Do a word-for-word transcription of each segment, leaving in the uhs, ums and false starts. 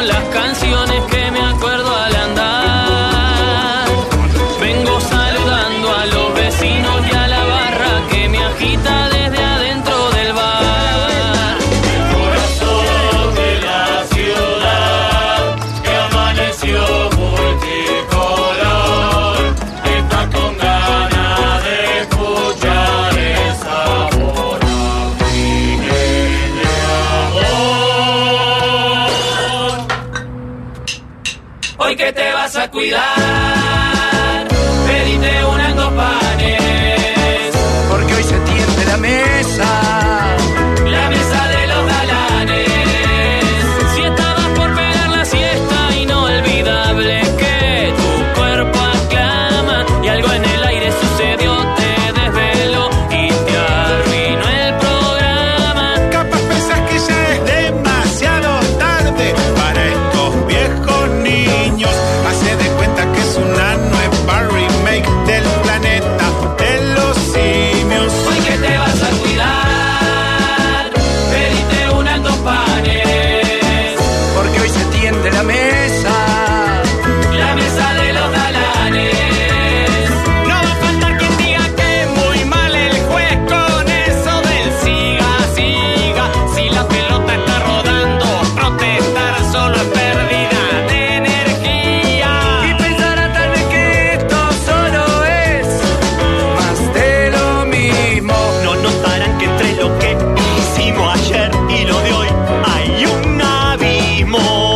son las canciones que me acuerdo al andar. Vengo saludando a los vecinos y a la barra que me agita desde adentro del bar. El corazón de la ciudad que amaneció multicolor está con ganas de escuchar esa voz de amor. Hoy que te vas a cuidar, pedite una en dos panes, porque hoy se tiende la mesa, la mesa de los galanes. Si estabas por pegar la siesta, inolvidable que tu cuerpo aclama y algo en el aire sucedió, te desveló y te arruinó el programa. capaz pensás que ya es demasiado tarde para estos viejos niños. Hace de cuenta que es una nueva remake del planeta de los simios. Hoy que te vas a cuidar, pedite una en dos panes, Porque hoy se tiende la mesa, la mesa de los galanes. no va a faltar quien diga que muy mal el juez con eso del siga, siga. Si la pelota está rodando, protestar solo es pérdida de energía. Y pensará tal vez que esto solo es más de lo mismo. No notarán que entre lo que hicimos ayer y lo de hoy hay un abismo.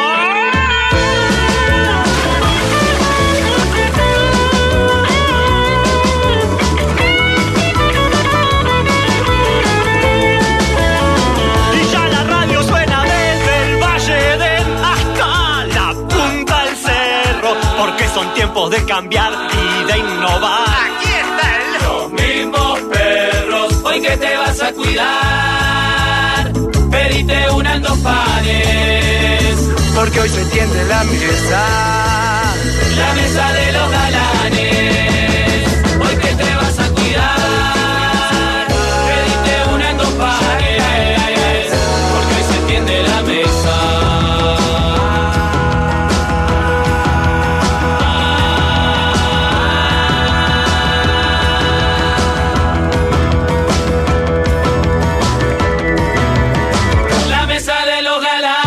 Y ya la radio suena desde el Valle del hasta la punta del cerro, porque son tiempos de cambiar y de innovar. Aquí está el Los mismos perros, hoy que te vas a cuidar, pedite una en dos panes, porque hoy se tiende la mesa, la mesa de los galanes. Hoy que te vas a cuidar, pedite una en dos panes, porque hoy se tiende la mesa. La mesa de los galanes.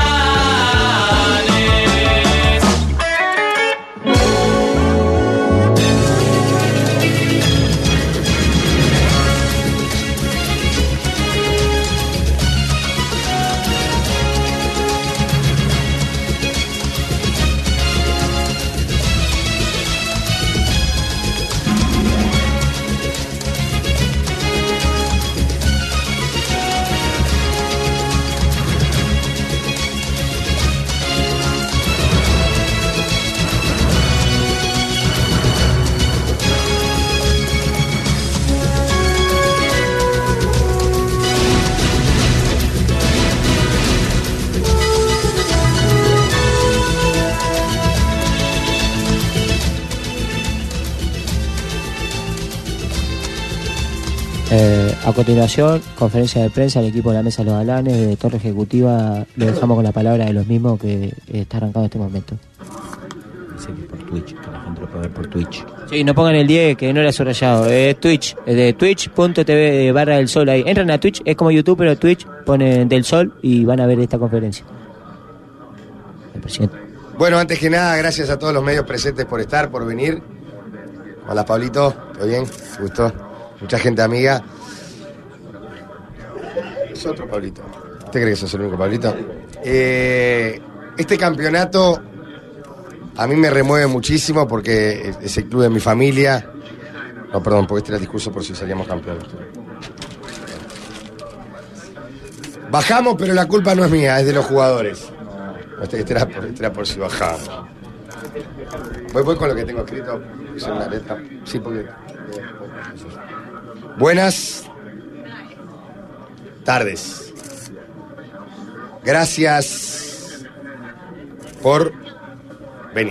Eh, a continuación, conferencia de prensa del equipo de la Mesa de los Galanes, de Torre Ejecutiva. Lo dejamos con la palabra de los mismos que eh, está arrancando en este momento. Dice que por Twitch, que la gente lo puede ver por Twitch. Sí, no pongan el diez, que no era subrayado. Es Twitch, es de twitch punto tv barra del sol. Ahí entran a Twitch, es como YouTube, pero Twitch, ponen del sol y van a ver esta conferencia. El presidente. Bueno, antes que nada, gracias a todos los medios presentes por estar, por venir. Hola, Pablito, ¿todo bien? ¿Te gustó? Mucha gente amiga. Es otro Pablito. ¿Usted cree que sos el único Pablito? Eh, este campeonato a mí me remueve muchísimo porque es el club de mi familia. No, perdón, porque este era el discurso por si salíamos campeones. Bajamos, pero la culpa no es mía, es de los jugadores. Este, este, era, por, este era por si bajaba. Voy, voy con lo que tengo escrito. Es una letra. Sí, porque... Buenas tardes. Gracias por venir.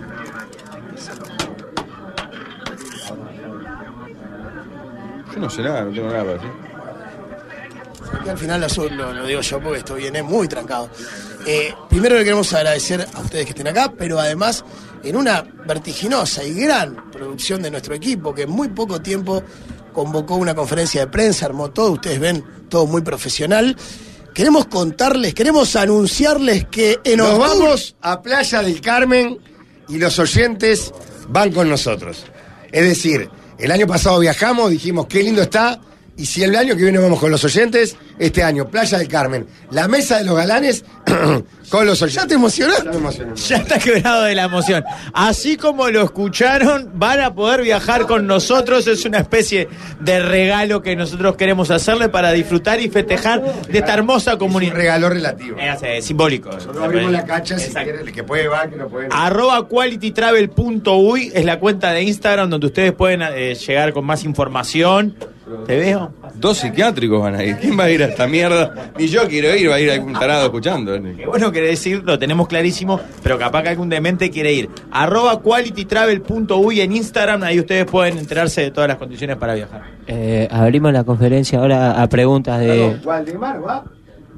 Yo no sé nada, no tengo nada para decir. Y al final lo, lo, lo digo yo porque esto viene muy trancado. Eh, primero le queremos agradecer a ustedes que estén acá, pero además en una vertiginosa y gran producción de nuestro equipo, que en muy poco tiempo convocó una conferencia de prensa, armó todo, ustedes ven, todo muy profesional. Queremos contarles, queremos anunciarles que en Nos octubre... vamos a Playa del Carmen y los oyentes van con nosotros. Es decir, el año pasado viajamos, dijimos qué lindo está, y si el año que viene vamos con los oyentes, este año, Playa del Carmen, la mesa de los galanes con los oyentes. ¿Ya te emocionaste? Ya me emocioné. Ya está quebrado de la emoción. Así como lo escucharon, van a poder viajar con nosotros. Es una especie de regalo que nosotros queremos hacerle para disfrutar y festejar de esta hermosa comunidad. Un regalo relativo. Es eh, simbólico. Nosotros abrimos la cacha si Exacto. quiere, el que puede va, que no puede. No. Arroba quality travel punto uy es la cuenta de Instagram donde ustedes pueden eh, llegar con más información. ¿Te veo? Dos psiquiátricos van a ir. ¿Quién va a ir a esta mierda? Ni yo quiero ir, va a ir algún tarado escuchando. Qué bueno quiere decir, lo tenemos clarísimo, pero capaz que algún demente quiere ir. Arroba quality travel punto uy en Instagram, ahí ustedes pueden enterarse de todas las condiciones para viajar. Eh, abrimos la conferencia ahora a preguntas de... Waldemar va.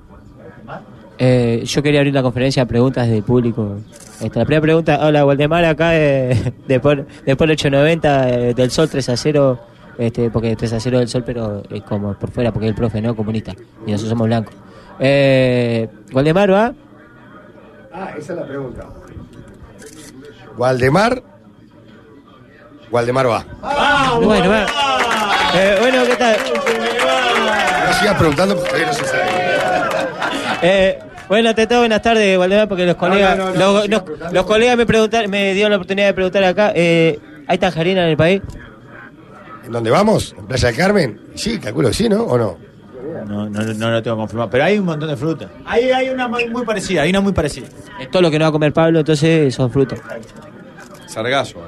Eh, yo quería abrir la conferencia a preguntas del público. Esta, la primera pregunta, hola Waldemar, acá eh, después del ocho noventa eh, del Sol tres a cero, este, porque tres a cero del Sol, pero es como por fuera, porque es el profe, ¿no? Comunista, y nosotros somos blancos. Eh, Waldemar va. Ah, esa es la pregunta. Waldemar. Waldemar va. Bueno, va. Eh, bueno, ¿qué tal? No sigas preguntando porque todavía no se sabe. Eh, bueno, te todo buenas tardes, Waldemar, porque los colegas, no, no, no, los, no, los- preguntando. los colegas me preguntaron, me dieron la oportunidad de preguntar acá, eh, ¿hay tangerina en el país? ¿En dónde vamos? ¿En Playa del Carmen? Sí, calculo que sí, ¿no? ¿O no? No, no, no lo tengo confirmado, pero hay un montón de frutas. Hay, hay una muy, muy parecida, hay una muy parecida. Es todo lo que no va a comer Pablo, entonces son frutas. Sargazo.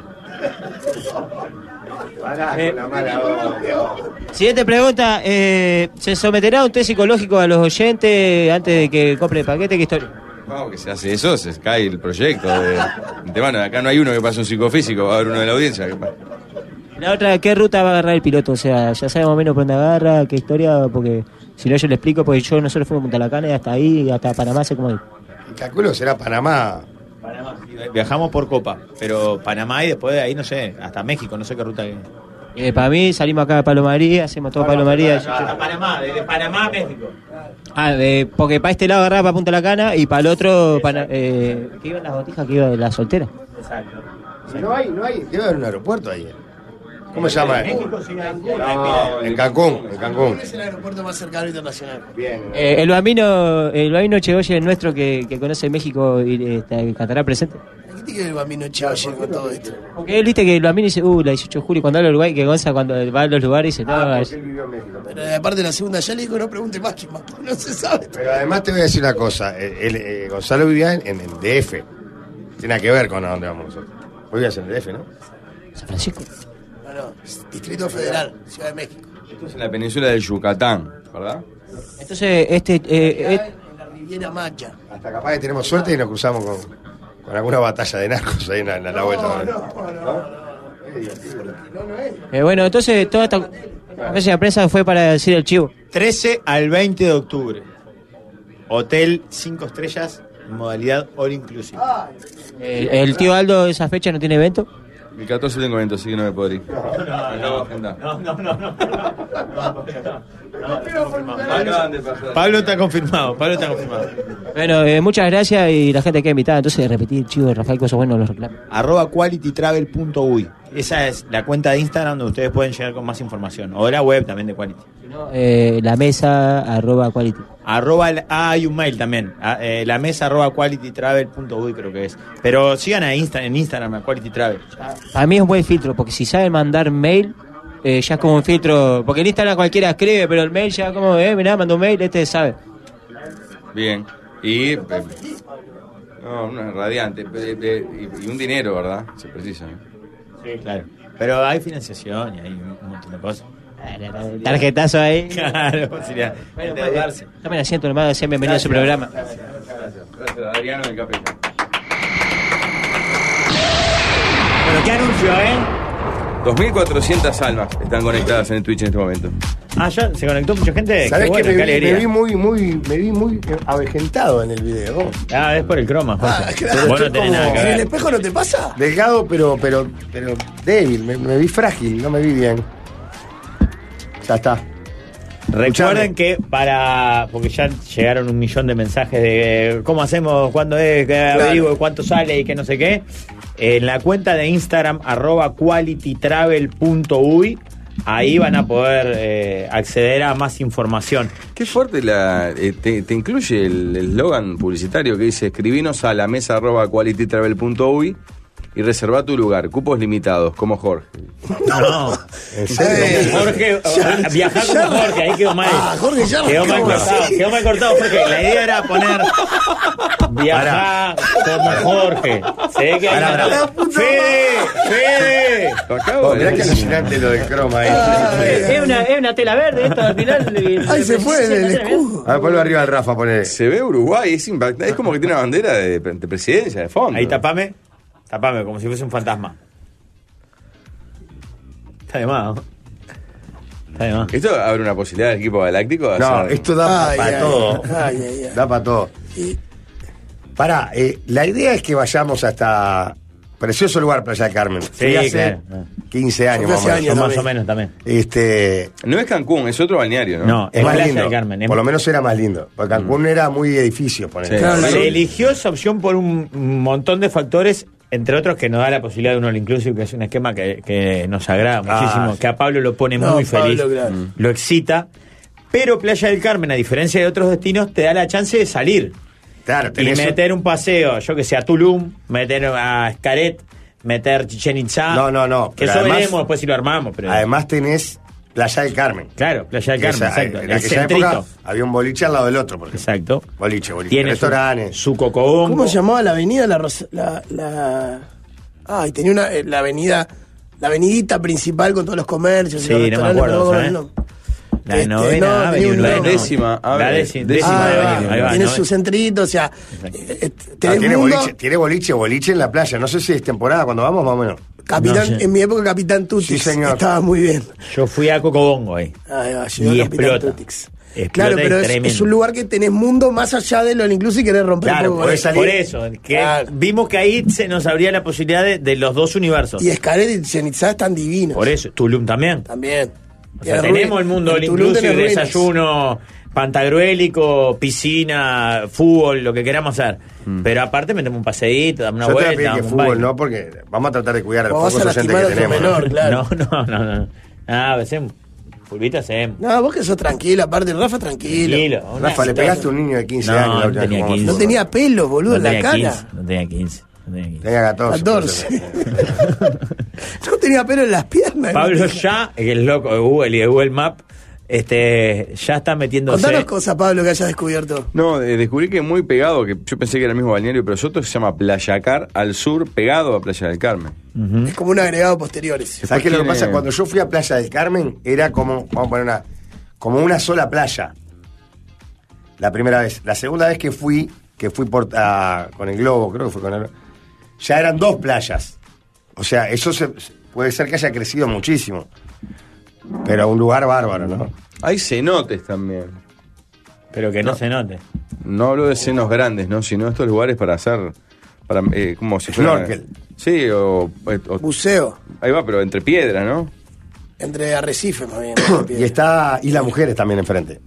Eh, Siguiente pregunta, eh, ¿se someterá a un test psicológico a los oyentes antes de que compre el paquete? ¿Qué historia? Vamos, que se hace eso, se cae el proyecto. De, de antemano, acá no hay uno que pase un psicofísico, va a haber uno de la audiencia. Que pase. La otra, ¿qué ruta va a agarrar el piloto? O sea, ya sabemos más o menos por dónde agarra, qué historia, porque si no yo le explico, porque yo nosotros fuimos a Punta La Cana y hasta ahí, hasta Panamá, sé cómo ir. Calculo que será Panamá. Panamá, sí, viajamos por Copa, pero Panamá y después de ahí, no sé, hasta México, no sé qué ruta que... Eh, para mí salimos acá de Pablo María, hacemos todo Pablo María. Hasta Panamá, desde Panamá a México. Ah, eh, porque para este lado agarraba para Punta La Cana y para el otro, para, eh, ¿qué iban las botijas? Que iba de la soltera. Exacto. No hay, no hay. Debe haber un aeropuerto ahí. ¿Cómo se llama? México sí hay. No, en Cancún, en Cancún. Es el aeropuerto más cercano internacional. Bien. Eh, el bambino, el bambino Chegoye nuestro que, que conoce México y eh, está- cantará presente. ¿Qué tiene que ver el bambino Chao con todo esto? Porque él viste que el bambino dice, uh, la dieciocho de julio, cuando habla de Uruguay, que Gonza cuando va a los lugares dice, no, Ah, es- porque él vivió en México. Pero eh, aparte la segunda ya le digo, no pregunte más, que más no se sabe. Pero además te voy a decir una cosa. El, el, eh, Gonzalo vivía en, en el D F. Tiene nada que ver con a dónde vamos nosotros. Vos vivías en el D F, ¿no? San Francisco. No, no, es Distrito Federal, Ciudad de México. Esto es en la península del Yucatán, ¿verdad? Entonces, este, eh, eh, En la Riviera Maya. Hasta capaz que tenemos suerte y nos cruzamos con, con alguna batalla de narcos ahí en la, en la vuelta. eh, bueno, entonces toda esta conferencia de prensa fue para decir el chivo. trece al veinte de octubre. Hotel cinco estrellas, en modalidad all inclusive. Eh, el tío Aldo esa fecha no tiene evento. El catorce tengo evento, así que no me puedo ir. No, no, no, no, no. Acaban de pasar. Pablo está confirmado, Pablo está confirmado. Bueno, eh, muchas gracias y la gente queda invitada. Entonces, repetir el chivo de Rafael Coso Bueno los reclama. Arroba quality travel punto uy. Esa es la cuenta de Instagram donde ustedes pueden llegar con más información. O de la web también de Quality. Eh, la mesa, arroba quality. Arroba, ah, hay un mail también. Ah, eh, la mesa arroba quality travel punto uy creo que es. Pero sigan a Insta, en Instagram a Quality Travel. Para mí es un buen filtro, porque si saben mandar mail, eh, ya es como un filtro. Porque en Instagram cualquiera escribe, pero el mail ya como, eh, mirá, mandó un mail, este sabe. Bien. Y. eh, No, una radiante. eh, eh, Y, y un dinero, ¿verdad? Se precisa. ¿no? Sí, claro. Pero hay financiación y hay un montón de cosas. Tarjetazo ahí. Claro, sería Bueno, endeudarse. pues, tomen asiento, hermano, sean bienvenidos a su programa. Gracias, gracias. Adriano del Capella. Bueno, qué anuncio, ¿eh? dos mil cuatrocientas almas están conectadas en el Twitch en este momento. Ah, ya se conectó mucha gente. ¿Sabés Qué que bueno, me, qué vi, alegría. me vi muy, muy, me vi muy avejentado en el video? Ah, es por el croma, Jorge. Ah, claro. Vos no Estoy tenés como- nada que ¿En el ver. espejo no te pasa? Delgado, pero, pero, pero débil. Me, me vi frágil, no me vi bien. Ya está. Recuerden que para. Porque ya llegaron un millón de mensajes de cómo hacemos, cuándo es, que averiguo, cuánto sale y que no sé qué. En la cuenta de Instagram, arroba qualitytravel punto uy, ahí van a poder eh, acceder a más información. Qué fuerte la. eh, te, te incluye el eslogan publicitario que dice: escribinos a la mesa arroba qualitytravel punto uy y reserva tu lugar. Cupos limitados, como Jorge. No, ¿En serio? Eh, Jorge, ya- viajar como ya- Jorge, ahí quedó mal. Ah, Jorge, ya quedó mal arrancamos cortado, así. quedó mal cortado, Jorge. La idea era poner viajar como Jorge. Se ve que hay Pará, una- pará. Fede, Fede. Lo acabo Oh, de mirá que decir. alucinante lo del croma ahí. Es una, es una tela verde esto al final. Ay, se fue el, el escudo. A ver, ponlo arriba al Rafa, poné. Se ve Uruguay, es impactante. Es como que tiene una bandera de, de presidencia de fondo. Ahí tapame, tapame, como si fuese un fantasma. Está de más, ¿no? Está de más. ¿Esto abre una posibilidad del equipo galáctico? de No, hacer- esto da Ay, para ay, todo. ay, ay, ay. Da para todo. Y- Pará, eh, la idea es que vayamos hasta. Precioso lugar, Playa del Carmen. Sí, Fui hace claro. quince años, Yo fui más o hace menos. años. Yo más también. o menos también. Este, No es Cancún, es otro balneario, ¿no? No, es más Playa lindo. del Carmen. es- Por lo menos era más lindo. Porque Cancún era muy edificio, poner. Sí. Claro, Se la- eligió esa opción por un montón de factores, entre otros que nos da la posibilidad de un all inclusive, que es un esquema que, que nos agrada Ah, muchísimo, sí. que a Pablo lo pone No, muy Pablo, feliz, claro. Mm. lo excita. Pero Playa del Carmen, a diferencia de otros destinos, te da la chance de salir Claro, y tenés un- meter un paseo, yo que sé, a Tulum, meter a Xcaret, meter Chichen Itzá. No, no, no, Que pero eso además- veremos después si lo armamos. Pero Además tenés Playa del Carmen. claro, Playa del Carmen, Esa- exacto. En El aquella centrito. época había un boliche al lado del otro, por ejemplo. Exacto. Boliche, boliche. Tiene su, Restaurantes. su cocobongo. ¿Cómo se llamaba la avenida? La, Ros- la, la... Ay, tenía una, eh, la avenida, la avenidita principal con todos los comercios. y Sí, los no me restaurantes, acuerdo, pero ¿sabes? no. La Este, novena no, tenía Avenue, un la nombre. décima La Avenue. décima, Décima décima Ah, Avenue, ahí va, tiene ¿no? su centrito, o sea, eh, eh, Ah, tenés tiene, mundo, boliche, tiene boliche, boliche en la playa. No sé si es temporada cuando vamos, más o menos. Capitán, No sé. en mi época Capitán Tutix, Sí, señor. estaba muy bien. Yo fui a Cocobongo ahí. Ahí va, llegó Y Capitán explota. Tutix. Explota Claro, y pero es, tremendo. es un lugar que tenés mundo más allá de lo incluso y querés romper Claro, un poco podés con salir. Por eso, que Claro. vimos que ahí se nos abría la posibilidad de, de los dos universos. Y Xcaret y Cenitzá están divinos. Por eso, Tulum también. También. O sea, Tiene tenemos ruinas. el mundo En all Tulum inclusive, tenés ruinas. desayuno pantagruélico, piscina, fútbol, lo que queramos hacer. Pero aparte metemos un paseíto, damos una Yo te voy a vuelta. pedir que damos un fútbol baile. no, porque vamos a tratar de cuidar a los Vos vas pocos a oyentes lastimar que a tu tenemos. menor, claro. No, no, no, no. Ah, hacemos. Pulvito hacemos. No, vos que sos tranquilo, aparte Rafa tranquilo. Tranquilo. una- Rafa, le pegaste a un niño de quince No, años. la no última vez que tenía jugamos quince. No fútbol. tenía pelo, boludo, No en la tenía cara. quince, no tenía quince. No tenía quince. Tenía catorce. catorce. No tenía pelo en las piernas. Pablo ya, que es loco de Google y de Google Map, este, ya está metiéndose. Contanos cosas, Pablo, que hayas descubierto. No, eh, descubrí que muy pegado, que yo pensé que era el mismo balneario, pero es otro que se llama Playacar, al sur, pegado a Playa del Carmen. Es como un agregado posteriores. ¿Sabes qué es lo que tiene- pasa? Cuando yo fui a Playa del Carmen, era como, vamos a poner una, como una sola playa. La primera vez. La segunda vez que fui, que fui por, a- con el globo, creo que fue con el ya eran dos playas. O sea, eso se, puede ser que haya crecido muchísimo. Pero un lugar bárbaro, ¿no? Hay cenotes también. Pero que no, se note. No hablo de senos grandes, ¿no? Sino estos lugares para hacer, para eh, como si fuera... Snorkel. Sí, o, o- Buceo. ahí va, pero entre piedras, ¿no? Entre arrecifes, más bien. Y está Isla Mujeres también enfrente.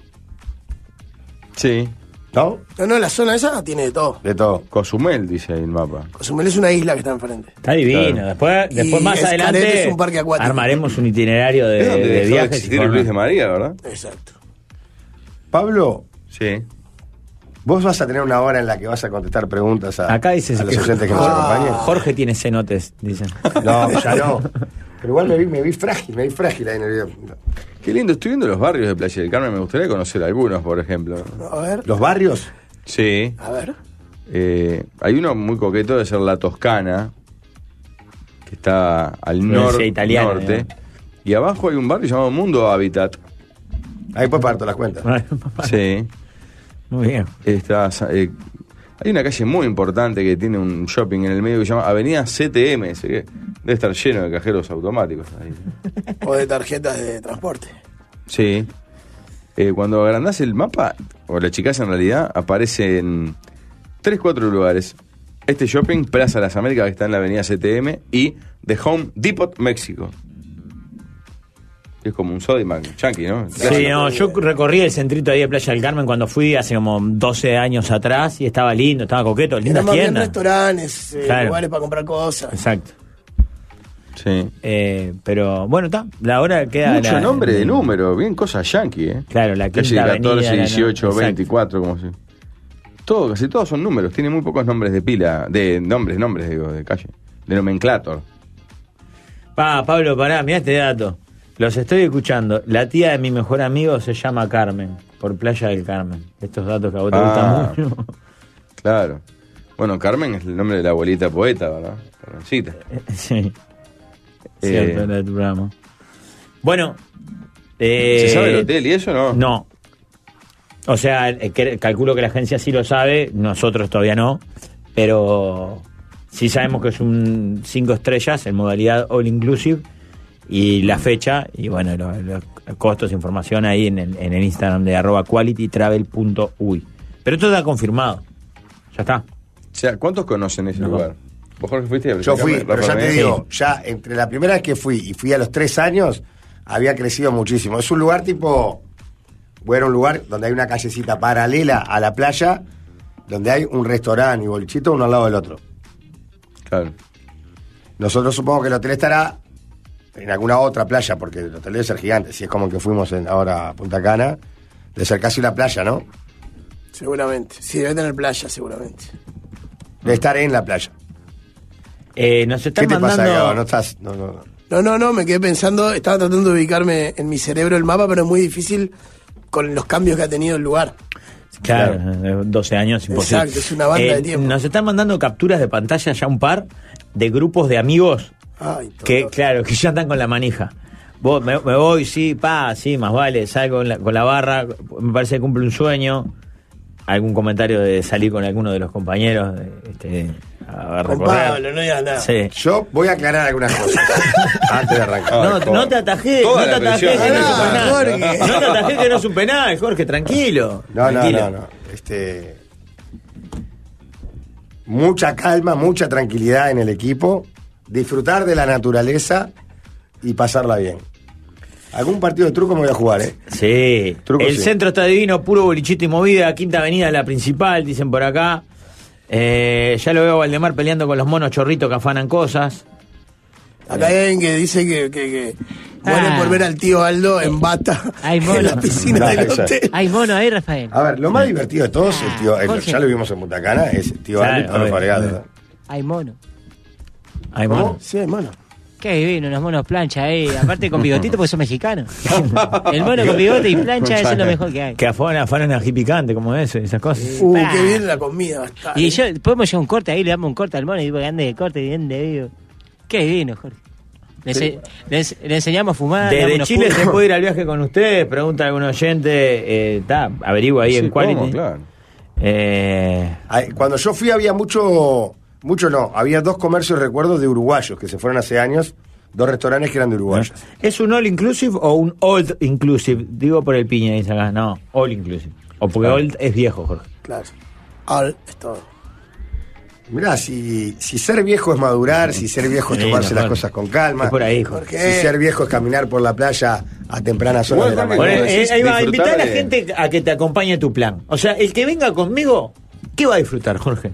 Sí. ¿No? No, no, la zona esa tiene de todo. De todo. Cozumel, dice ahí el mapa. Cozumel es una isla que está enfrente. Está divino. Claro. Después, Y después más Xcaret adelante es un parque acuático. armaremos un itinerario de, es donde de dejó de viajes. y existir el formas. Luis de María, ¿verdad? Exacto. Pablo, Sí. vos vas a tener una hora en la que vas a contestar preguntas a, Acá dice a los que- oyentes que nos Ah. acompañen. Jorge tiene cenotes, dicen. No, ya no. Pero igual me vi, me vi frágil, me vi frágil ahí en el video. Qué lindo, estoy viendo los barrios de Playa del Carmen, me gustaría conocer algunos, por ejemplo. A ver, Los barrios, Sí. a ver. Eh, hay uno muy coqueto de ser La Toscana, que está al Universidad nor- italiana, norte. digamos. Y abajo hay un barrio llamado Mundo Hábitat. ahí puedes pagar todas las cuentas. Sí. Muy bien. Está, eh, hay una calle muy importante que tiene un shopping en el medio que se llama Avenida C T M. Debe estar lleno de cajeros automáticos ahí. O de tarjetas de transporte. Sí. Eh, cuando agrandás el mapa, o la achicás en realidad, aparecen tres, cuatro lugares. Este shopping, Plaza Las Américas, que está en la avenida C T M, y The Home Depot, México. Es como un Sodimac, Chunky, ¿no? Sí, no, yo recorrí el centrito ahí de Playa del Carmen cuando fui hace como doce años atrás y estaba lindo, estaba coqueto, Eran lindas más bien tiendas. restaurantes, eh, Claro. lugares para comprar cosas. Exacto. Sí. Eh, pero bueno, está. La hora queda. Mucho la, nombre de número, bien cosas yankee, ¿eh? Claro, la Calle quinta avenida, catorce, la- dieciocho, exacto. veinticuatro, como si. Todo, casi todos son números, tiene muy pocos nombres de pila, de nombres, nombres, digo, de calle. De nomenclator. Pa, Pablo, pará, mirá este dato. Los estoy escuchando. La tía de mi mejor amigo se llama Carmen, por Playa del Carmen. Estos datos que a vos te Ah. gustan mucho. Claro. Bueno, Carmen es el nombre de la abuelita poeta, ¿verdad? Carmencita. Sí. Eh, Cierto, era de tu programa. Bueno. Eh, ¿Se sabe el hotel y eso no? No. O sea, eh, que- calculo que la agencia sí lo sabe, nosotros todavía no, pero sí sabemos que es un cinco estrellas en modalidad all inclusive y la fecha y bueno, los, los costos, información ahí en el, en el Instagram de arroba qualitytravel punto uy. Pero esto está confirmado. Ya está. O sea, ¿cuántos conocen ese No. lugar? ¿Vos, Jorge, fuiste? Yo fui, Rafa pero ya te Ramírez. digo, ya entre la primera vez que fui y fui a los tres años, había crecido muchísimo. Es un lugar tipo, bueno, un lugar donde hay una callecita paralela a la playa, donde hay un restaurante y bolichito uno al lado del otro. Claro. Nosotros supongo que el hotel estará en alguna otra playa, porque el hotel debe ser gigante. Si es como el que fuimos en, ahora a Punta Cana, debe ser casi una playa, ¿no? Seguramente. Sí, debe tener playa, seguramente. Debe estar en la playa. Eh, nos ¿Qué están te pasa, mandando. Gabo? No estás. No, no, no. No, no, no, me quedé pensando, estaba tratando de ubicarme en mi cerebro el mapa, pero es muy difícil con los cambios que ha tenido el lugar. Claro, eh, doce años, imposible. Exacto, es una banda Eh, de tiempo. Nos están mandando capturas de pantalla ya un par de grupos de amigos Ay, todo. que, claro, que ya están con la manija. Vos, me, me voy, sí, pa, sí, más vale, salgo con la, con la barra, me parece que cumple un sueño. Algún comentario de salir con alguno de los compañeros, de, este, a Con recorrer. Pablo, no digas nada. Sí. Yo voy a aclarar algunas cosas antes de arrancar. No, Ay, no te atajé, Toda no te la atajé presión. que no es un Ah, penal. Jorge. No te atajé que no es un penal, Jorge, tranquilo. No, no, tranquilo. no, no. Este, mucha calma, mucha tranquilidad en el equipo, disfrutar de la naturaleza y pasarla bien. Algún partido de truco me voy a jugar, ¿eh? Sí, Truco, el sí. centro está divino, puro bolichito y movida, Quinta Avenida, la principal, dicen por acá. Eh, ya lo veo a Valdemar peleando con los monos chorritos que afanan cosas. Acá hay alguien que dice que, que, que mueren Ah. por ver al tío Aldo en bata Ay, en mono. la piscina No, del eso- hotel. Hay mono ahí, Rafael. A ver, lo más divertido de todos, el tío, el- Jorge. ya lo vimos en Punta Cana, es el tío Claro, Aldo y Pablo obvio, Fabregat, obvio. ¿verdad? Hay mono. Ay, ¿Cómo? mono. Sí, hermano. Qué divino, unos monos plancha ahí. Aparte con bigotito porque son mexicanos. El mono con bigote y plancha, eso es lo mejor que hay. Que afanan, afanan ají picante, como eso, esas cosas. Uh, Pa. qué bien la comida va a estar. Y yo, podemos llevar un corte ahí, le damos un corte al mono y digo que ande de corte bien de vivo. Qué divino, Jorge. Le, ense- le ense- le enseñamos a fumar. le damos Desde unos Chile puros. se puede ir al viaje con ustedes, pregunta algún oyente, eh, ta, averigua ahí Sí, en Quality. ¿cómo? Claro. Eh, Ay, Cuando yo fui había mucho, mucho no, había dos comercios, recuerdo, de uruguayos que se fueron hace años, dos restaurantes que eran de uruguayos. ¿Es un all inclusive o un old inclusive? Digo por el piña, dice acá. No, all inclusive. O porque old es viejo, Jorge. Claro. Al es todo. Mirá, si, si ser viejo es madurar, si ser viejo es Sí, tomarse mejor. las cosas con calma, Es por ahí, Jorge. ¿Por qué? si ser viejo es caminar por la playa a tempranas horas Igual, de la Jorge, mañana. Bueno, Bueno, eh, decís ahí va, disfrutar invitar a la de- gente a que te acompañe a tu plan. O sea, el que venga conmigo, ¿qué va a disfrutar, Jorge?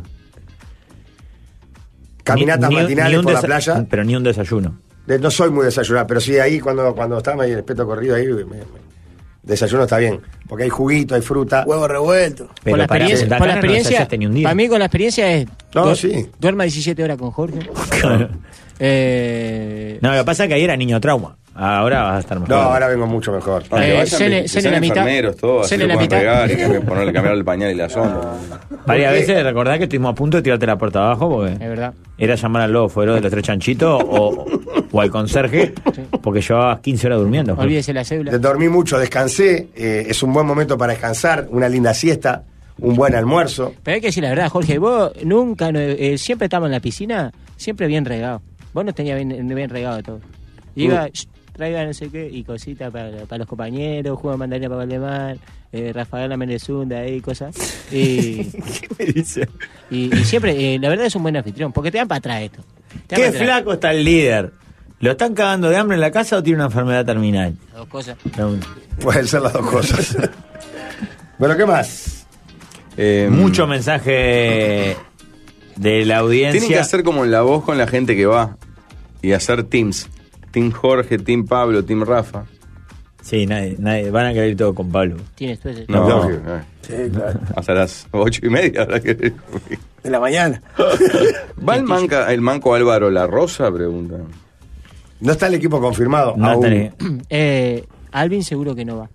Caminatas Ni- ni- matinales ni un por la desa- playa. Pero ni un desayuno. De- No soy muy desayunar, pero sí ahí cuando, cuando estaba ahí el espeto corrido ahí, me- me- desayuno está bien. Porque hay juguito, hay fruta. Huevo revuelto. Pero por la para experiencia, Punta por la Cana no experiencia ensayaste ni un día. para mí con la experiencia es No, duer- sí. duerma diecisiete horas con Jorge. Claro. Eh, No, lo que pasa es que ahí era niño trauma. Ahora vas a estar mejor. No, ahora vengo mucho mejor. No, que Eh, vayan, cene- que cene sean la mitad. enfermeros, todo, así Cene lo la pueden mitad. regar y que ponerle cambiar el pañal y la sonda. Varias ¿Por qué? veces recordá que estuvimos a punto de tirarte la puerta abajo porque es verdad. era llamar al lobo fuero de los tres chanchitos o, o al conserje porque llevabas quince horas durmiendo. Jorge. Olvídese la cédula. Dormí mucho, descansé. eh, es un buen momento para descansar, una linda siesta, un buen almuerzo. Pero hay que decir la verdad, Jorge, vos nunca, no- eh, siempre estamos en la piscina, siempre bien regado. Vos no tenías bien, bien regado todo. Iba, Mm. sh- traiga no sé qué, y cositas para, para los compañeros, jugo de mandarina para Valdemar, eh, Rafaela Menezunda, ahí, cosas. Y, ¿Qué me dice? y, y siempre, eh, la verdad es un buen anfitrión, porque te dan para atrás esto. Te dan ¿Qué para atrás. flaco está el líder? ¿Lo están cagando de hambre en la casa o tiene una enfermedad terminal? Dos cosas. Pregunta. Pueden ser las dos cosas. Bueno, ¿qué más? Eh, Mucho mensaje de la audiencia. Tienen que hacer como la voz con la gente que va y hacer teams. Team Jorge, Team Pablo, Team Rafa. Sí, nadie, nadie, van a querer ir todo con Pablo. Tienes tú ese. No, No. no. Sí, claro. Hasta las ocho y media habrá que ir. De la mañana. ¿Va el, manca, el manco Álvaro La Rosa? Pregunta. No está el equipo confirmado. No aún. tenés- Eh, Alvin seguro que no va.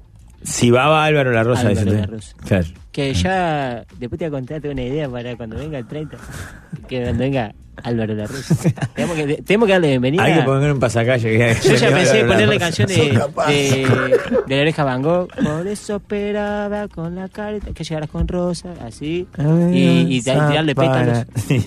Si va, va Álvaro La Rosa. Álvaro dice La usted. Rosa. Claro. Que ya, después te voy a contar tengo una idea para cuando venga el treinta. Que cuando venga Álvaro La Rosa. tenemos, que, tenemos que darle bienvenida. Hay que poner un pasacalle. Que Yo ya pensé en ponerle La canción Rosa. de, Son capaces. de, de la oreja Van Gogh. Por eso esperaba con la carita que llegaras con Rosa, así. Y, y, tirarle pétalos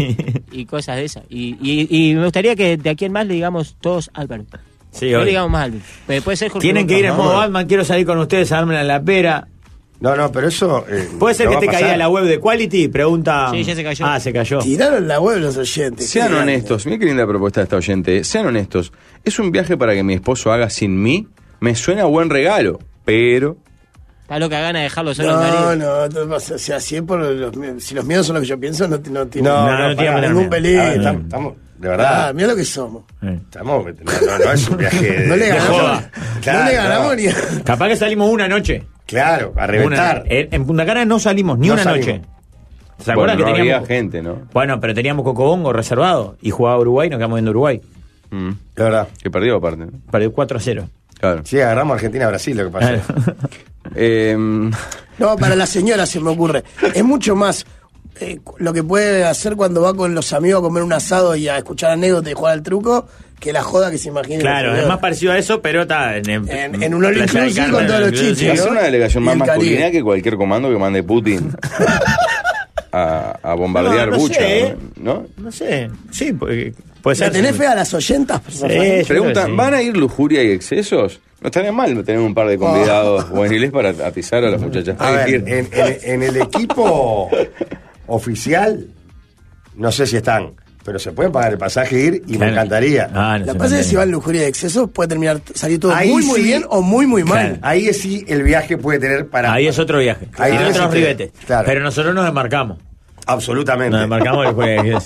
y cosas de esas. Y, y, y me gustaría que de aquí en más le digamos todos Álvaro. Sí, No obvio. le digamos más Alvin. Pero puede ser Jorge Tienen que Boca. ir en modo Batman. Quiero salir con ustedes a darme la pera. No, no, pero eso. eh, ¿Puede ser no que va te a pasar. caía la web de Quality? Pregunta. Sí, ya se cayó. Ah, se cayó. Tiraron la web los oyentes. Sean Qué grande. honestos. Miren qué linda propuesta de esta oyente. Sean honestos. Es un viaje para que mi esposo haga sin mí. Me suena buen regalo. Pero... Está loca gana de dejarlo solo al No, marido. no, no, o sea, si, es por los, miedos- si los miedos son los que yo pienso, no, no tiene No, No, no, no tiene pará, que ningún tener peligro. A ver, estamos, estamos- de Ah, verdad. mira lo que somos. Eh. Estamos, no, no, no es un viaje. de- No le de ganamos, joda. no Claro, le ganamos no. ni a... Capaz que salimos una noche. Claro, a reventar. Una- en, en Punta Cana no salimos ni No una salimos. noche. ¿Se Bueno, acuerdan no que había teníamos? gente, ¿no? Bueno, pero teníamos Cocobongo reservado y jugaba Uruguay, nos quedamos viendo Uruguay. Mm. De verdad. Que perdió aparte, ¿no? Para el cuatro a cero. Claro. Sí, agarramos a Argentina-Brasil, lo que pasó. Eh, No, para la señora se me ocurre. Es mucho más eh, lo que puede hacer cuando va con los amigos a comer un asado y a escuchar anécdotas y jugar al truco que la joda que se imagina. Claro, la es señora. más parecido a eso, pero está en, En- en un all Playa del inclusive Carmen, con todos los all inclusive. chichis, hacer ¿no? una delegación Y más el masculina Caribe. que cualquier comando que mande Putin a, a bombardear No, no Bucha, sé, ¿eh? ¿no? No sé, sí, puede, puede ¿Le ser. tenés fe a las oyentas? Sí, yo creo Pregunta, que sí. ¿van a ir lujuria y excesos? No estaría mal tener un par de convidados juveniles para atizar a las muchachas. A Hay ver, que ir. en, en- en el equipo oficial, no sé si están, pero se pueden pagar el pasaje e ir y me Claro. encantaría. Ah, no La se pasa es que mantiene. si va en lujuria de exceso puede terminar salir todo Ahí muy muy sí. bien o muy muy mal. Claro. Ahí sí el viaje puede tener para. Ahí es otro viaje. Ahí Tiene es otros otro- ribetes. claro. Pero nosotros nos desmarcamos. Absolutamente. Nos desmarcamos del juego.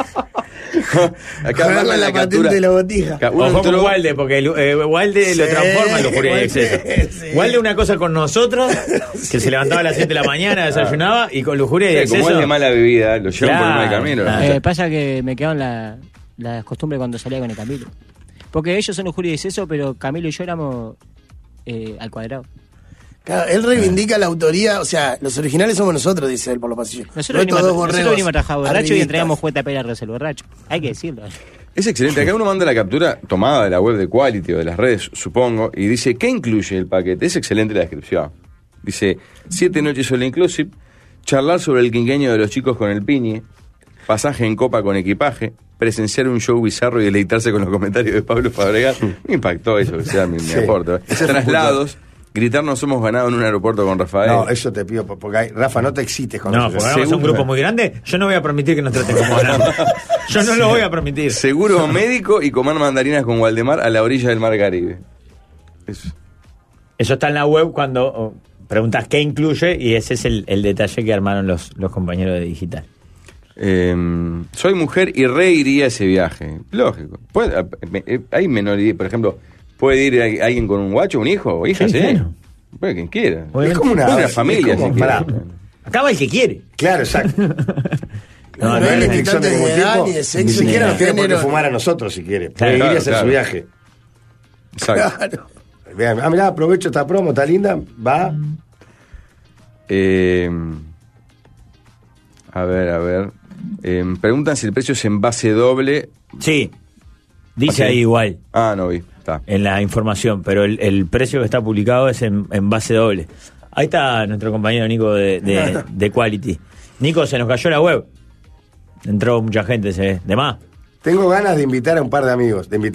Acá Jugarle mandan la la patente captura. de la botija. Acá uno Ojo con entró- Walde, porque eh, Walde lo Sí, transforma en lujuria y Walde, exceso. sí. Walde una cosa con nosotros, que se levantaba a las siete de la mañana, desayunaba, y con lujuria y Eh, exceso. como es de mala bebida, lo llevan por el mal Claro, camino. claro. Eh, pasa que me quedaron la, la costumbre cuando salía con el Camilo. Porque ellos son lujuria y exceso, pero Camilo y yo éramos eh, al cuadrado. Claro, él reivindica la autoría, o sea, los originales somos nosotros, dice él por los pasillos. Nosotros No venimos, estos dos nosotros borregos venimos a trabajar borracho y arribistas. entregamos Jueta Pera Rosa el borracho. Hay que decirlo. Es excelente. Acá uno manda la captura tomada de la web de Quality o de las redes, supongo, y dice, ¿qué incluye el paquete? Es excelente la descripción. Dice, siete noches all inclusive, charlar sobre el quinqueño de los chicos con el piñe, pasaje en copa con equipaje, presenciar un show bizarro y deleitarse con los comentarios de Pablo Fabregat. Me impactó eso, que sea mi, mi Sí. aporte. Ese fue un Traslados, gritar nos hemos ganado en un aeropuerto con Rafael. No, eso te pido, porque hay- Rafa, no te excites con No, eso. porque ahora somos un Seguro. grupo muy grande, yo no voy a permitir que nos traten como ganamos. Yo no lo voy a permitir. Seguro médico y comer mandarinas con Waldemar a la orilla del Mar Caribe. Eso. Eso está en la web cuando oh, preguntas qué incluye, y ese es el, el detalle que armaron los, los compañeros de digital. Eh, soy mujer y reiría ese viaje. Lógico. Puede, eh, hay menor idea. Por ejemplo, puede ir a- alguien con un guacho, un hijo o hija, Sí, sí. claro. Puede quien quiera. Obviamente. Es como una, Una es familia, como- si quiere. pará. Acaba el que quiere. Claro, exacto. No, No, no, hay no, limitantes de de ningún edad, tipo, ni de sexo, ni ni siquiera de nos tiene por qué género. fumar a nosotros si quiere. Claro, Puede ir y claro, hacer claro. su viaje. Exacto. Claro. Vean, ah, mirá, aprovecho esta promo, está linda. Va. Eh, a ver, a ver. Eh, preguntan si el precio es en base doble. Sí, dice Ok. ahí igual Ah, no vi. Está. en la información, pero el, el precio que está publicado es en, en base doble. Ahí está nuestro compañero Nico de, de, de Quality. Nico, se nos cayó la web. Entró mucha gente, se ve. De más. Tengo ganas de invitar a un par de amigos, de invitar.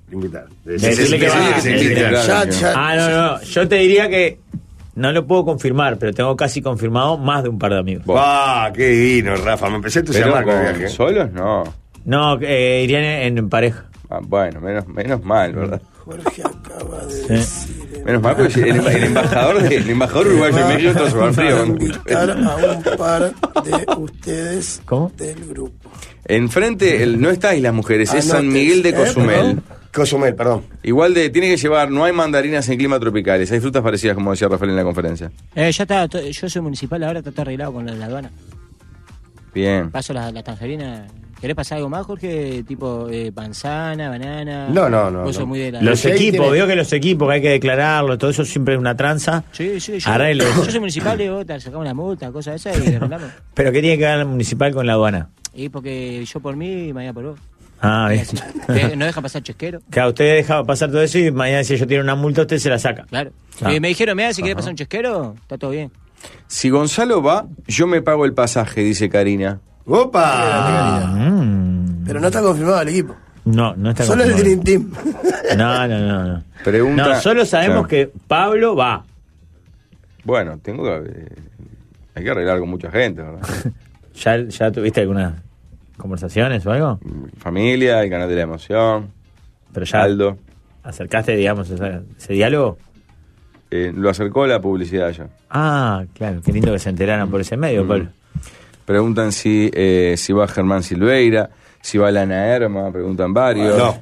invitar. Decirle que va, que se decirle invite, que- claro. Ya, ya. Ah, no, no. Yo te diría que no lo puedo confirmar, pero tengo casi confirmado más de un par de amigos. ¡Ah, qué divino, Rafa! Me empecé a Pero entusiasmar con el con viaje. solos, no. No, eh, irían en, en pareja. Ah, bueno, menos, menos mal, ¿verdad? Jorge acaba de Sí. decir. Menos mal porque el, el embajador de, el embajador uruguayo en México está súper frío. cuando escucha Invitar esto. a un par de ustedes ¿Cómo? del grupo. Enfrente el, no está Islas Mujeres, es San Anotes, Miguel de ¿eh? Cozumel. Perdón. Cozumel, perdón. Igual de, tiene que llevar, no hay mandarinas en climas tropicales, hay frutas parecidas, como decía Rafael en la conferencia. Eh, ya está, to- yo soy municipal, ahora está todo arreglado con la, la aduana. Bien. Paso la, la tangerina. ¿Querés pasar algo más, Jorge? Tipo eh, manzana, banana. No, no, no, Vos sos no. muy de la. Los Sí, equipos, tiene- veo que los equipos, que hay que declararlo, todo eso siempre es una tranza. Sí, sí, yo, Arreglo. yo soy municipal y vos te sacamos la multa, cosas de esas y arreglamos. Pero ¿qué tiene que ver el municipal con la aduana? Y porque yo por mí y mañana por vos. Ah, Y bien. así. De- No deja pasar chesquero. Que usted deja pasar todo eso y mañana si ellos tienen una multa, usted se la saca. Claro. Ah. Eh, me dijeron, mira, si querés pasar un chesquero, está todo bien. Si Gonzalo va, yo me pago el pasaje, dice Karina. ¡Opa! Mm. Pero no está confirmado el equipo. No, no está Solo el confirmado. Dream Team. No, no, no, no. Pregunta. No, solo sabemos Claro. que Pablo va. Bueno, tengo que. eh, hay que arreglar con mucha gente, ¿verdad? ¿Ya, ya tuviste algunas conversaciones o algo? Familia, el canal de la emoción, Pero ya Aldo. acercaste, digamos, esa- ese diálogo. Eh, lo acercó la publicidad ya. Ah, claro, qué lindo que se enteraran por ese medio, Mm. Pablo. Preguntan si, eh, si va Germán Silveira, si va Lana Herma, preguntan varios. No,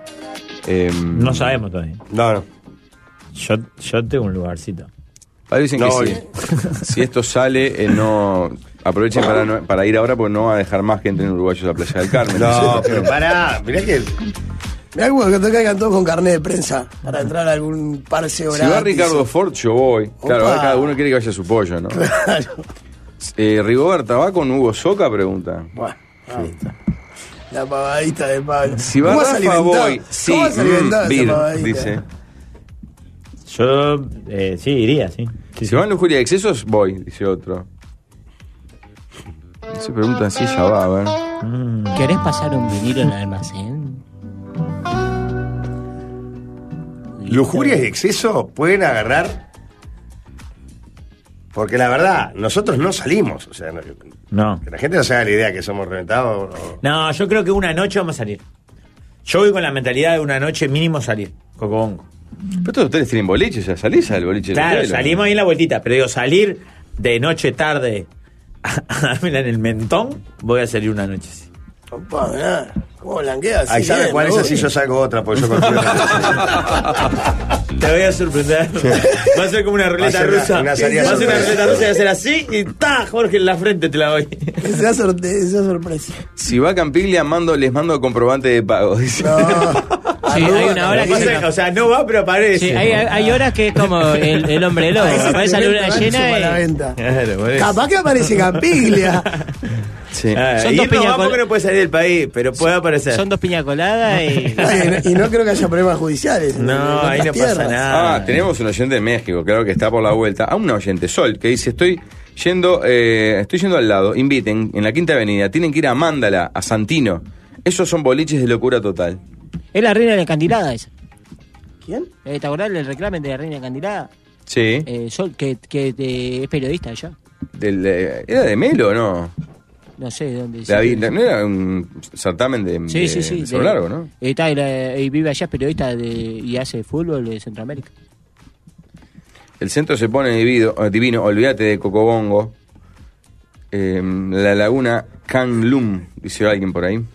Em, No sabemos todavía. no, no. Yo, yo tengo un lugarcito. Varios dicen No, que si, si esto sale, eh, no aprovechen para, no- para ir ahora porque no va a dejar más que entren uruguayos a la Playa del Carmen. No, pero pará, mirá que. Mirá como que te caigan todos con carnet de prensa para entrar a algún parceo Si va gratis. Ricardo Ford, yo voy. Claro, Opa. ahora cada uno quiere que vaya a su pollo, ¿no? Claro. Eh, Rigoberta, ¿va con Hugo Soca? Pregunta. Bueno, ahí está. La pavadita de Pablo. Si va ¿Cómo has Rafa, alimentado? voy. Sí, ¿Cómo has alimentado mm, esa Vir, pavadita? dice. Yo, eh, sí, iría, sí. Sí, Si sí. van Lujuria de Excesos, voy, dice otro. Se preguntan si ella va, a ver. Mm. ¿Querés pasar un vinilo en el almacén? Lujurias y exceso pueden agarrar. Porque la verdad, nosotros no salimos. O sea, no- No. que la gente no se haga la idea que somos reventados. o- No, yo creo que una noche vamos a salir. Yo voy con la mentalidad de una noche mínimo salir. Cocobongo. Pero todos ustedes tienen boliche, o sea, salís al boliche del Claro, hotel, ¿o no? salimos ahí en la vueltita, pero digo, salir de noche tarde a a dármela en el mentón, voy a salir una noche, sí. Opa, mirá, ¿cómo blanqueas? Ahí sabes cuál es así, yo saco otra, porque yo confío en Te voy a sorprender. Va a ser como una ruleta Va a ser una- rusa. una salida Va a ser una sorpresa. ruleta rusa y va a ser así y ¡ta! Jorge en la frente te la doy. Esa sorte- esa sorpresa. Si va Campiglia, mando, les mando comprobante de pago, dice. No. Sí, hay una hora Lo que que pasa es- o sea, no va, pero aparece. Sí, hay, hay horas que es como el, el hombre lobo. Ese Aparece la luna tremendo gancho para la llena y... venta. Claro, por eso. Capaz que aparece Campiglia. Sí. Ah, Son y dos él no va piña col- porque no puede salir del país, pero puede aparecer. Son dos piña coladas y... Ay, y no creo que haya problemas judiciales. en- No, en ahí otras no pasa tierras. nada. Ah, tenemos un oyente de México, claro que está por la vuelta. A un oyente, Sol, que dice, estoy yendo, eh, estoy yendo al lado, inviten, en la Quinta Avenida, tienen que ir a Mándala, a Santino. Esos son boliches de locura total. Es la reina de la encandilada esa. ¿Quién? Eh, ¿Te acordás del reclamen de la reina de la encandilada? Sí. Eh, Sol, que, que eh, es periodista allá. Del, eh, ¿Era de Melo o no? No sé de dónde. La vi- sí, ¿No era un certamen de, sí, de, sí, sí. de Cerro de- Largo, no? eh, está, y, la- y vive allá, es periodista de, y hace fútbol de Centroamérica. El centro se pone divino, eh, divino olvídate de Cocobongo. Eh, la laguna Kanglum, dice alguien por ahí.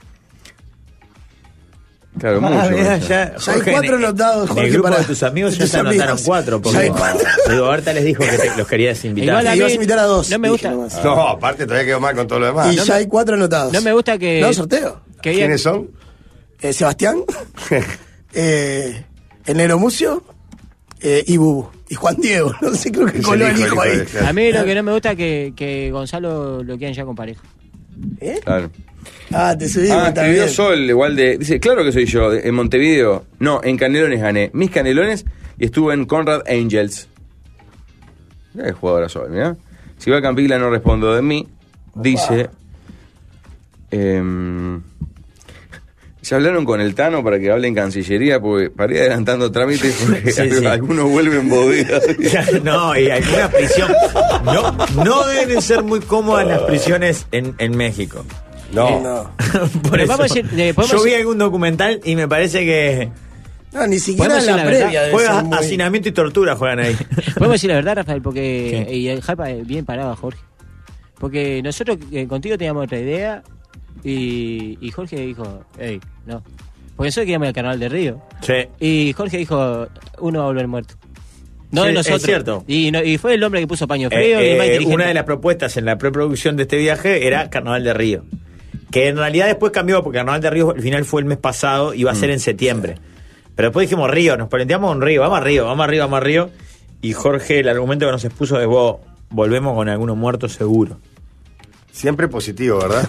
Claro, mucho. Ah, mirá, eso. ya, Ya hay Jorge, cuatro en- anotados, en Jorge, el grupo para- de tus amigos de ya tus se anotaron amigos. cuatro. Ya Porque hay cuatro. Rigoberta les dijo que te- los querías invitar. Igual a Te mí- ibas a invitar a dos. no me dije gusta. nomás. No, aparte todavía quedó mal con todo lo demás. Y ya hay cuatro anotados. No me gusta que... No, sorteo. que digan- ¿Quiénes son? Eh, Sebastián, eh, el Negro Mucio eh, y Bubu. Y Juan Diego. No sé, creo que Es coló el el hijo, hijo el ahí. hijo de- claro. A mí lo que no me gusta es que, que Gonzalo lo quieran ya con pareja. ¿Eh? Claro. Ah, te subí. Ah, está escribió bien. Sol, igual de. Dice, claro que soy yo, en Montevideo. No, en Canelones gané. Mis Canelones y estuve en Conrad Angels. Mirá qué jugadora Sol, mirá. Si va a Campiglia no respondo de mí. Dice. em, Ya hablaron con el Tano para que hable en Cancillería, porque para ir adelantando trámites, porque Sí, sí. algunos vuelven bodegas. No, y alguna prisión. No, no deben ser muy cómodas las prisiones en, en México. No. No. Por Pero eso, vamos a decir, eh, podemos yo vi decir- algún documental y me parece que No, ni siquiera Podemos la decir la verdad. previa. debe juega ser muy- hacinamiento y tortura, juegan ahí. Podemos decir la verdad, Rafael, porque ¿Qué? y el Japa bien parado a Jorge. Porque nosotros eh, contigo teníamos otra idea y, y Jorge dijo, hey, no. Porque nosotros queríamos ir al Carnaval de Río. Sí. Y Jorge dijo, uno va a volver muerto. No Sí, de es nosotros. cierto. Y, no- y fue el hombre que puso paño frío Eh, y el más eh, inteligente. una de las propuestas en la preproducción de este viaje era Carnaval de Río. Que en realidad después cambió, porque Carnaval de Río al final fue el mes pasado y iba a ser en septiembre. Pero después dijimos Río, nos planteamos un Río, vamos a Río, vamos a Río, vamos a Río. Y Jorge, el argumento que nos expuso es, vos, volvemos con algunos muertos seguro. Siempre positivo, ¿verdad?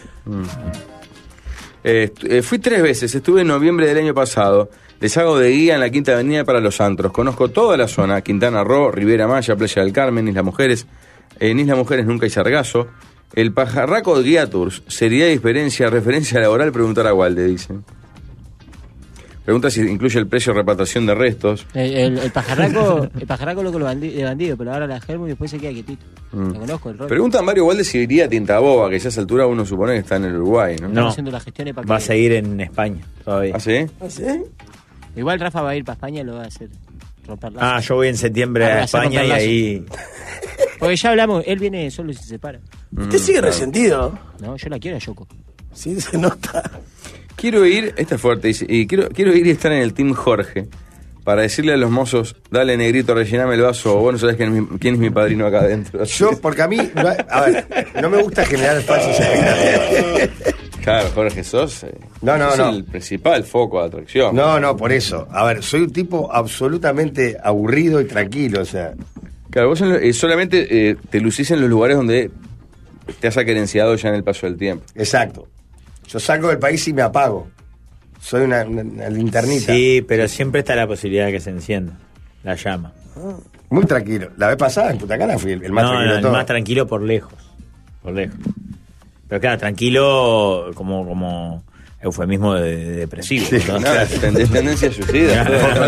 Eh, est- eh, fui tres veces, estuve en noviembre del año pasado. Les hago de guía en la Quinta Avenida para los antros. Conozco toda la zona, Quintana Roo, Rivera Maya, Playa del Carmen, Isla Mujeres. En Isla Mujeres nunca hay sargazo. El pajarraco de Guía Tours, seriedad y experiencia, referencia laboral, preguntar a Walde, dicen. Pregunta si incluye el precio de repatriación de restos. El, el, el pajarraco, el pajarraco loco lo bandi- de bandido, pero ahora la germo y después se queda quietito. Mm. Lo conozco, el rol. Pregunta a Mario Walde si iría a Tinta Boba, que ya a esa altura uno supone que está en el Uruguay, ¿no? No, haciendo las gestiones para va a que- seguir en España todavía. ¿Ah, sí? ¿Ah, sí? Igual Rafa va a ir para España y lo va a hacer romper la. Ah, yo voy en septiembre Ah, a para hacer España y romper ahí... Porque ya hablamos, él viene solo y se separa. Usted sigue resentido. No, yo la quiero a Yoko. Sí, se nota. Quiero ir, esta es fuerte, dice, y quiero, quiero ir y estar en el Team Jorge para decirle a los mozos, dale negrito, rellename el vaso, o vos no sabés quién es mi, quién es mi padrino acá adentro. Yo, porque a mí, no- a ver, no me gusta generar falsas expectativas. Claro, Jorge, sos, eh, No, no, sos no. el principal foco de atracción. No, no, por eso. A ver, soy un tipo absolutamente aburrido y tranquilo, o sea. Claro, vos en lo- eh, solamente eh, te lucís en los lugares donde te has acerenciado ya en el paso del tiempo. Exacto. Yo salgo del país y me apago. Soy una, una- una linternita. Sí, pero siempre está la posibilidad de que se encienda la llama. Muy tranquilo. La vez pasada en Punta Cana fui el, el más no, tranquilo no, de el todos. más tranquilo por lejos. Por lejos. Pero claro, tranquilo como, como eufemismo de, de depresivo. Sí, ¿no? Nada, ten- tendencia suicida.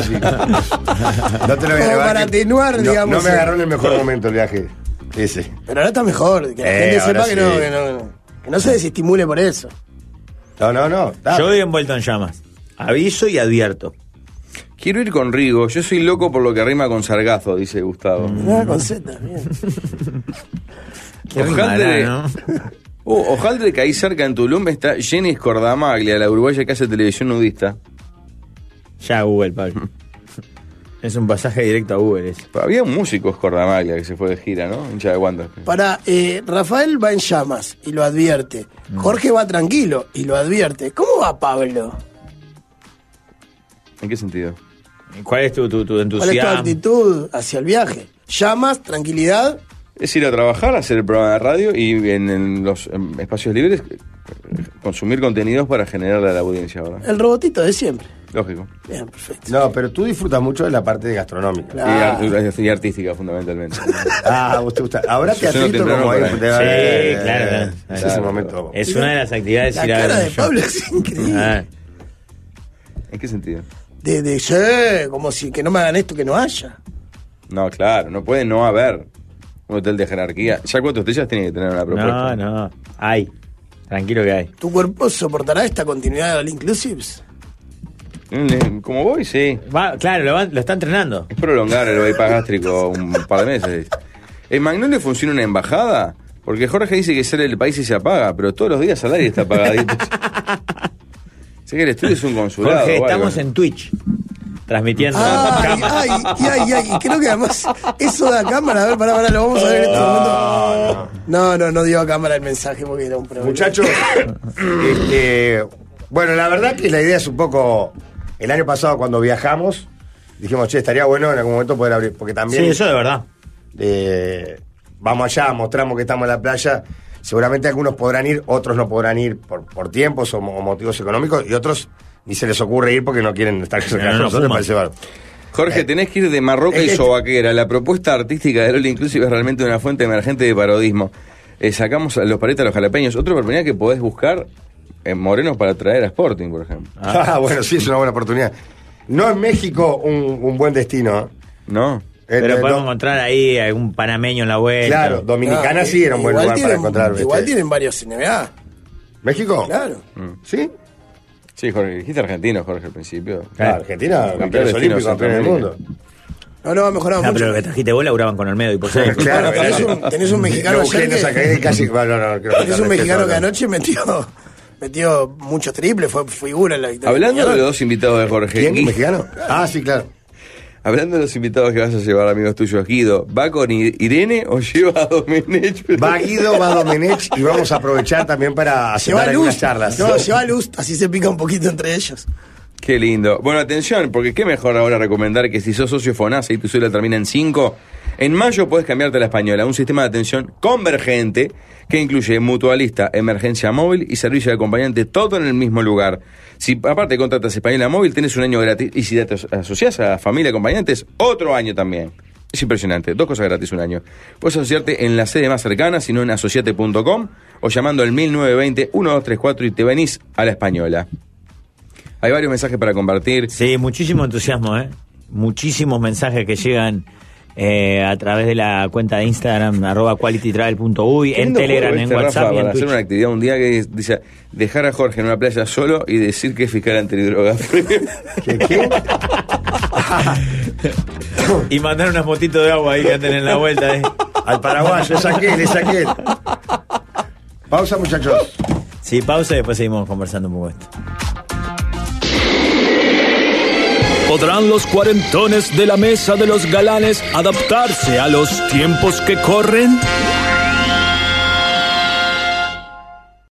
No te lo voy a Como negar para que- atenuar, no, digamos, No me el- agarró en el mejor momento el viaje. Ese. Pero ahora está mejor. Que la Eh, gente ahora sepa que, sí. no, que, no, que no se desestimule por eso. No, no, no. está. Yo voy envuelto en llamas. Aviso y advierto. Quiero ir con Rigo, yo soy loco por lo que rima con sargazo, dice Gustavo. Nada con Z, bien. Qué Ojaldre, rimará, ¿no? Oh, Ojaldre, que ahí cerca en Tulum está Jenny Scordamaglia, la uruguaya que hace televisión nudista. Ya Google, Pablo. Es un pasaje directo a Google. ese. Había un músico Scordamaglia que se fue de gira, ¿no? Hincha de Wander. Para, eh, Rafael va en llamas y lo advierte. Jorge va tranquilo y lo advierte. ¿Cómo va Pablo? ¿En qué sentido? ¿Cuál es tu, tu, tu ¿Cuál es tu entusiasmo? actitud hacia el viaje? Llamas, tranquilidad. Es ir a trabajar, hacer el programa de radio y en, en los em, espacios libres eh, consumir contenidos para generarle a la audiencia, ¿verdad? El robotito de siempre. Lógico. Bien, perfecto. No, pero tú disfrutas mucho de la parte gastronómica. Claro. Y, ar- y artística, fundamentalmente. Ah, vos te gusta. Ahora Yo teatrito ceno temprano como ahí. para- te va- Sí, eh, claro, claro. Ese es Claro. el momento. Es una de las actividades La ir a ver cara un de show. Pablo es increíble. Ah, ¿En qué sentido? De, de sí, como si que no me hagan esto que no haya. No, claro, no puede no haber un hotel de jerarquía. Ya cuatro estrellas tiene que tener una propuesta. no, no. Hay. Tranquilo que hay. ¿Tu cuerpo soportará esta continuidad del Inclusives? Mm, Como voy, sí. Va, claro, lo, van- lo está entrenando. Es prolongar el bypass gástrico un par de meses. ¿En Magnolia funciona una embajada? Porque Jorge dice que sale del país y se apaga, pero todos los días al aire está apagadito. Sé que el estudio es un consulado. Jorge, o algo. estamos en Twitch. Transmitiendo. Ay, ay, ay, ay, ay. Y creo que además eso da cámara. A ver, pará, pará, lo vamos a ver en este momento. No, no, no dio a cámara el mensaje porque era un problema. Muchachos, este, bueno, la verdad que la idea es un poco. El año pasado, cuando viajamos, dijimos, che, estaría bueno en algún momento poder abrir. Porque también. Sí, eso de verdad. eh, vamos allá, mostramos que estamos en la playa. Seguramente algunos podrán ir, otros no podrán ir por, por tiempos o, mo- o motivos económicos, y otros ni se les ocurre ir porque no quieren estar cerca de no, no nosotros. fuman. Parece bárbaro. Jorge, tenés que ir de Marroca es y que- Sobaquera. La propuesta artística de All Inclusive es realmente una fuente emergente de parodismo. Eh, sacamos a los paletas a los jalapeños. Otra oportunidad que podés buscar eh, morenos para traer a Sporting, por ejemplo. Ah, bueno, sí, es una buena oportunidad. No es México un, un buen destino. No. Pero Eh, podemos no- encontrar ahí algún panameño en la vuelta. Claro, Dominicana Ah, sí era un buen igual lugar para tienen- encontrar. Igual este. tienen varios N B A. ¿México? Claro. ¿Sí? Sí, Jorge, dijiste argentino, Jorge, al principio. Claro, Argentina, Campeón campeones destino olímpicos, campeones del mundo. No, no, ha mejorado No, mucho. pero lo que trajiste vos laburaban con Olmedo y por eso. Claro, tenés, un, tenés un mexicano No, ayer Eugenio que- Sacaí casi. Bueno, no, no, quiero tenés faltar un mexicano respeto, que no. anoche metió, metió mucho triple, fue figura en la victoria. Hablando de los dos invitados de Jorge. ¿Quién? Gui- ¿Mexicano? Ah, sí, claro. Hablando de los invitados que vas a llevar, amigos tuyos, Guido, ¿va con I- Irene o lleva a Domenech? Va Guido, va Domenech y vamos a aprovechar también para hacer Lleva algunas luz. charlas. No, lleva luz, así se pica un poquito entre ellos. Qué lindo. Bueno, atención, porque qué mejor ahora recomendar que si sos socio FONASA y tu cédula termina en cinco, en mayo puedes cambiarte a la española, un sistema de atención convergente que incluye mutualista, emergencia móvil y servicio de acompañante, todo en el mismo lugar. Si aparte contratas española móvil, tenés un año gratis y si te aso- asociás a familia acompañantes, otro año también. Es impresionante, dos cosas gratis un año. Puedes asociarte en la sede más cercana, sino en asociate punto com o llamando al mil novecientos veinte, uno dos tres cuatro y te venís a la española. Hay varios mensajes para compartir. Sí, muchísimo entusiasmo, ¿eh? Muchísimos mensajes que llegan eh, a través de la cuenta de Instagram, arroba qualitytravel punto uy, Qué en lindo Telegram, juego en este, WhatsApp Rafa, y en para hacer Twitch. una actividad un día que dice dejar a Jorge en una playa solo y decir que es fiscal antidroga. ¿Qué? ¿Qué? Y mandar unas motitos de agua ahí que anden en la vuelta. ¿eh? Al paraguayo, es aquel, es aquel. Pausa, muchachos. Sí, pausa y después seguimos conversando un poco de esto. ¿Podrán los cuarentones de la mesa de los galanes adaptarse a los tiempos que corren?